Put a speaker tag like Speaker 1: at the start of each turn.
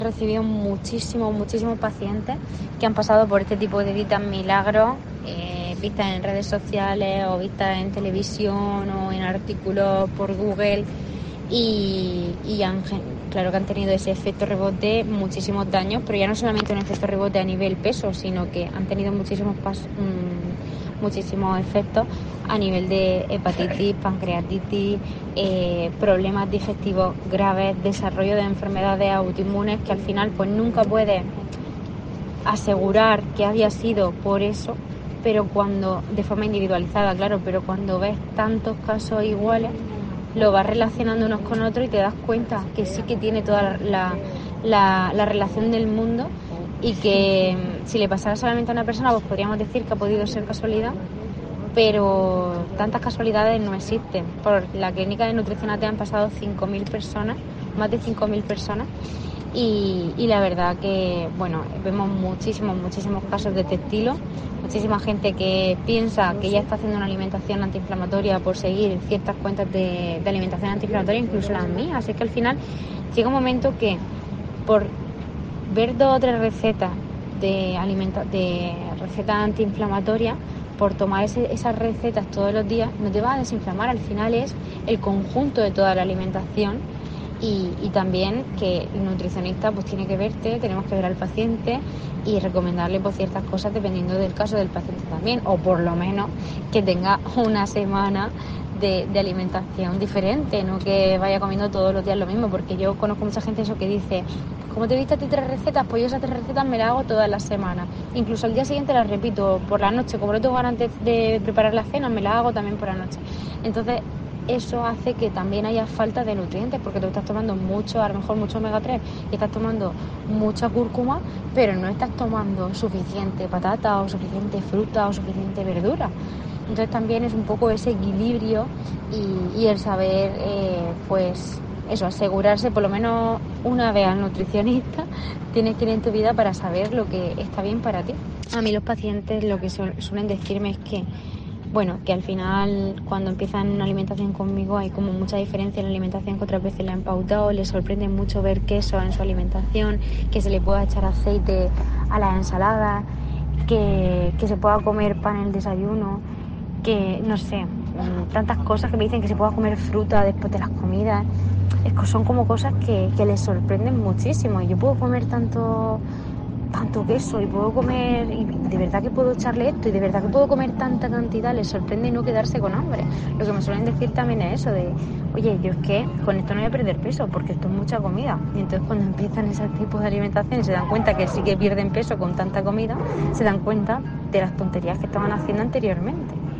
Speaker 1: He recibido muchísimos pacientes que han pasado por este tipo de dietas milagros, vistas en redes sociales o vistas en televisión o en artículos por Google y claro que han tenido ese efecto rebote, muchísimos daños, pero ya no solamente un efecto rebote a nivel peso, sino que han tenido muchísimos efectos a nivel de hepatitis, pancreatitis, problemas digestivos graves, desarrollo de enfermedades autoinmunes que al final pues nunca puedes asegurar que había sido por eso, pero cuando, de forma individualizada, claro, pero cuando ves tantos casos iguales, lo vas relacionando unos con otros y te das cuenta que sí que tiene toda la relación del mundo y que si le pasara solamente a una persona, pues podríamos decir que ha podido ser casualidad, pero tantas casualidades no existen. Por la clínica de nutrición AT han pasado 5.000 personas, más de 5.000 personas, y la verdad que, bueno, vemos muchísimos casos de este estilo, muchísima gente que piensa que ya está haciendo una alimentación antiinflamatoria por seguir ciertas cuentas de alimentación antiinflamatoria, incluso las mías. Así que al final llega un momento que por ver 2 o 3 recetas de recetas antiinflamatorias, por tomar esas recetas todos los días, no te vas a desinflamar. Al final es el conjunto de toda la alimentación y también que el nutricionista pues tiene que verte, tenemos que ver al paciente y recomendarle pues ciertas cosas dependiendo del caso del paciente también, o por lo menos que tenga una semana de alimentación diferente, no que vaya comiendo todos los días lo mismo, porque yo conozco mucha gente eso que dice, como te he visto a ti 3 recetas, pues yo esas 3 recetas me las hago todas las semanas, incluso al día siguiente las repito por la noche, como no tengo ganas de preparar la cena, me las hago también por la noche. Entonces eso hace que también haya falta de nutrientes, porque tú estás tomando mucho, a lo mejor mucho omega 3 y estás tomando mucha cúrcuma, pero no estás tomando suficiente patata o suficiente fruta o suficiente verdura. Entonces también es un poco ese equilibrio y el saber, pues eso, asegurarse por lo menos una vez al nutricionista tienes que ir en tu vida para saber lo que está bien para ti. A mí los pacientes lo que suelen decirme es que, bueno, que al final cuando empiezan una alimentación conmigo hay como mucha diferencia en la alimentación que otras veces le han pautado, les sorprende mucho ver queso en su alimentación, que se le pueda echar aceite a las ensaladas, que se pueda comer pan en el desayuno, que no sé, tantas cosas que me dicen que se pueda comer fruta después de las comidas. Son como cosas que les sorprenden muchísimo. Y yo puedo comer tanto queso y puedo comer, y de verdad que puedo echarle esto, y de verdad que puedo comer tanta cantidad, les sorprende no quedarse con hambre. Lo que me suelen decir también es eso de, oye, yo es que con esto no voy a perder peso porque esto es mucha comida. Y entonces cuando empiezan ese tipo de alimentación y se dan cuenta que sí que pierden peso con tanta comida, se dan cuenta de las tonterías que estaban haciendo anteriormente.